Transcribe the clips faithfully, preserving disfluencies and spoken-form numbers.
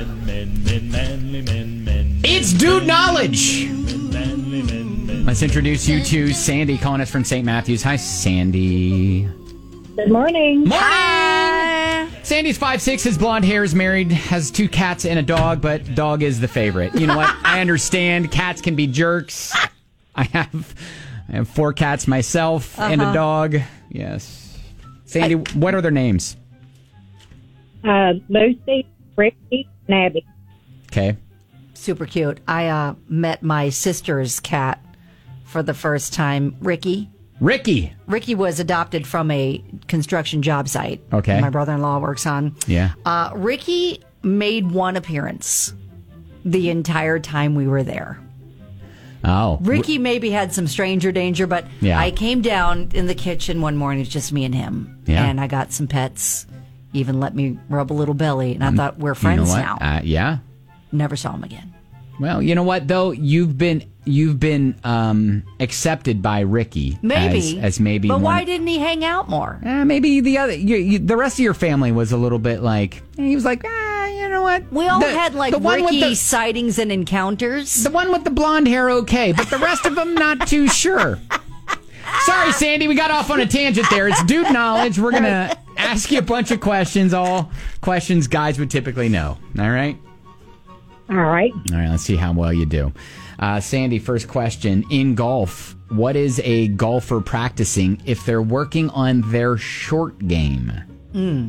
It's Dude Knowledge. Let's introduce you to Sandy calling us from Saint Matthews. Hi, Sandy. Good morning. Morning. Hi. Sandy's five six, has blonde hair, is married, has two cats and a dog, but dog is the favorite. You know what? I understand cats can be jerks. I have I have four cats myself uh-huh. and a dog. Yes. Sandy, I, what are their names? Uh, Lucy, Ricky, and Abby. Okay. Super cute. I uh, met my sister's cat for the first time, Ricky. Ricky. Ricky was adopted from a construction job site. Okay. My brother-in-law works on. Yeah. Uh, Ricky made one appearance the entire time we were there. Oh. Ricky maybe had some stranger danger, but yeah. I came down in the kitchen one morning, it's just me and him. Yeah. And I got some pets, even let me rub a little belly, and I um, thought, we're friends you know now. Uh, yeah. Never saw him again. Well, you know what, though? You've been you've been um, accepted by Ricky. Maybe. As, as maybe But one, why didn't he hang out more? Uh, maybe the other, you, you, the rest of your family was a little bit like, he was like, ah, you know what? We all the, had like Ricky the, sightings and encounters. The one with the blonde hair, okay, but the rest of them, not too sure. Sorry, Sandy, we got off on a tangent there. It's Dude Knowledge. We're going to ask you a bunch of questions, all questions guys would typically know. All right? All right. All right, let's see how well you do. Uh, Sandy, first question. In golf, what is a golfer practicing if they're working on their short game? Mm.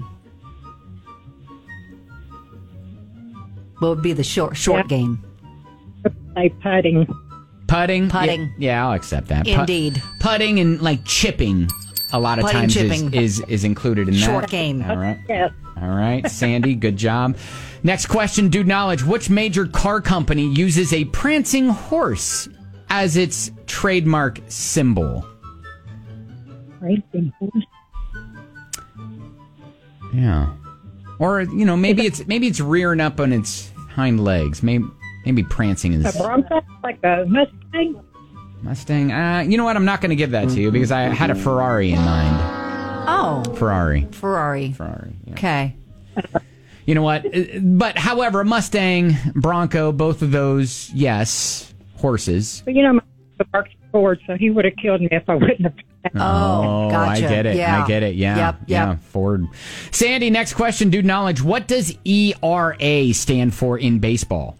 What would be the short short yeah. game? Like putting. Putting? Putting. Yeah, yeah, I'll accept that. Indeed. Put, putting and like chipping a lot of putting, times chipping. is, is is included in that. Short game. All right. Yes. All right, Sandy, good job. Next question, Dude Knowledge. Which major car company uses a prancing horse as its trademark symbol? Prancing horse? Yeah. Or, you know, maybe it's maybe it's rearing up on its hind legs. Maybe maybe prancing is... A Bronco? Like a Mustang? Mustang? Uh, you know what? I'm not going to give that to you because I had a Ferrari in mind. Oh. Ferrari. Ferrari. Ferrari. Yeah. Okay. You know what? But, however, Mustang, Bronco, both of those, yes, horses. But, you know, my works Ford, so he would have killed me if I wouldn't have. Oh, gotcha. I get it. Yeah. I get it. Yeah. Yep, yep. Yeah, Ford. Sandy, next question, Dude Knowledge. What does E R A stand for in baseball?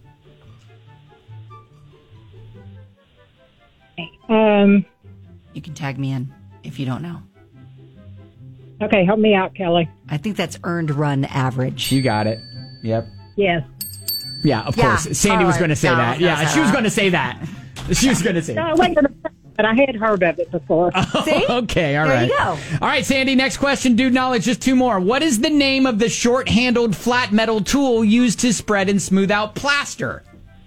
Um. You can tag me in if you don't know. Okay, help me out, Kelly. I think that's earned run average. You got it. Yep. Yes. Yeah, of Yeah. course. Sandy All was right. going to say No, that. no, Yeah, no, she was no. going to say that. She was going to say No, that. wait a minute, but I had heard of it before. See? Okay, all There right. you go. All right, Sandy, next question, Dude Knowledge, just two more. What is the name of the short-handled flat metal tool used to spread and smooth out plaster?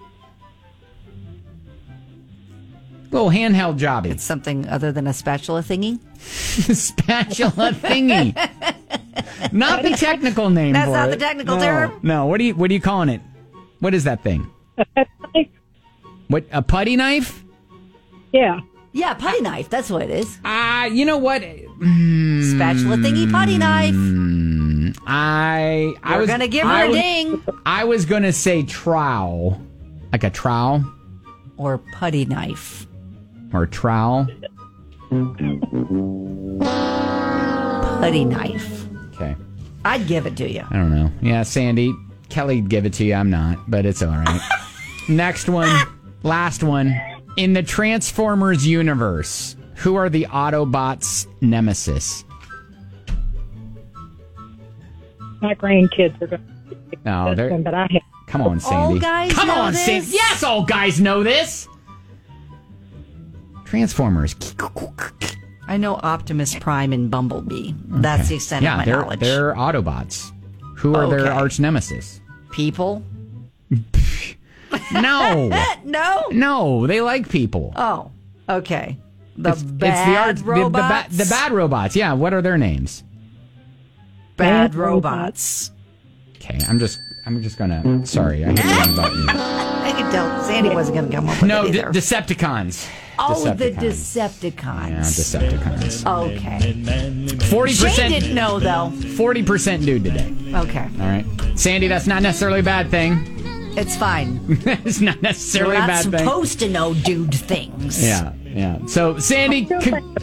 Little handheld jobby. It's something other than a spatula thingy. Spatula thingy. Not the technical name That's for not it. the technical no. term? No, what are you what are you calling it? What is that thing? What, a putty knife? Yeah. Yeah, putty knife. That's what it is. Ah, uh, you know what? Mm, Spatula thingy putty knife. Mm, I I We're was gonna give her I a was, ding. I was gonna say trowel, like a trowel Or putty knife. or trowel. Putty knife. Okay, I'd give it to you. I don't know. Yeah, Sandy, Kelly'd give it to you. I'm not, but it's all right. Next one, last one. In the Transformers universe, who are the Autobots' nemesis? My grandkids are going to No, they're. but I have. Come on, Sandy. All guys Come know on, this? Sandy. Yes, all guys know this. Transformers. I know Optimus Prime and Bumblebee. That's the extent yeah, of my they're, knowledge. they're Autobots. Who are their Okay. arch nemesis? People? No. No? No, they like people. Oh, okay. The it's, bad it's the, arch, the, the, ba- robots? the bad robots. Yeah, what are their names? Bad Bad robots. Okay, I'm just I'm just gonna sorry, I hit the wrong button. I could tell Sandy wasn't going to come up with No, it De- either. Decepticons. oh, Decepticons. the Decepticons. Yeah, Decepticons. Okay. Forty Shane percent didn't know, though. Forty percent dude today. Okay. All right. Sandy, that's not necessarily a bad thing. It's fine. It's not necessarily You're a not bad thing. supposed to know dude things. Yeah, yeah. So, Sandy, con-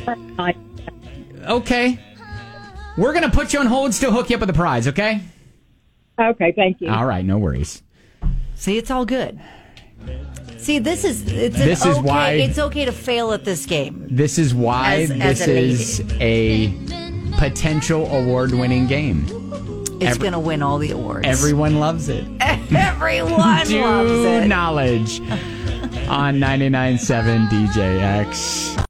okay. We're going to put you on hold and still hook you up with a prize, okay? Okay, thank you. All right, no worries. See, it's all good. See, this is it's an This is okay, why- it's okay to fail at this game. This is why As- as this a lady. is a potential award-winning game. It's Every- going to win all the awards. Everyone loves it. Everyone loves Due it. knowledge on ninety-nine point seven D J X.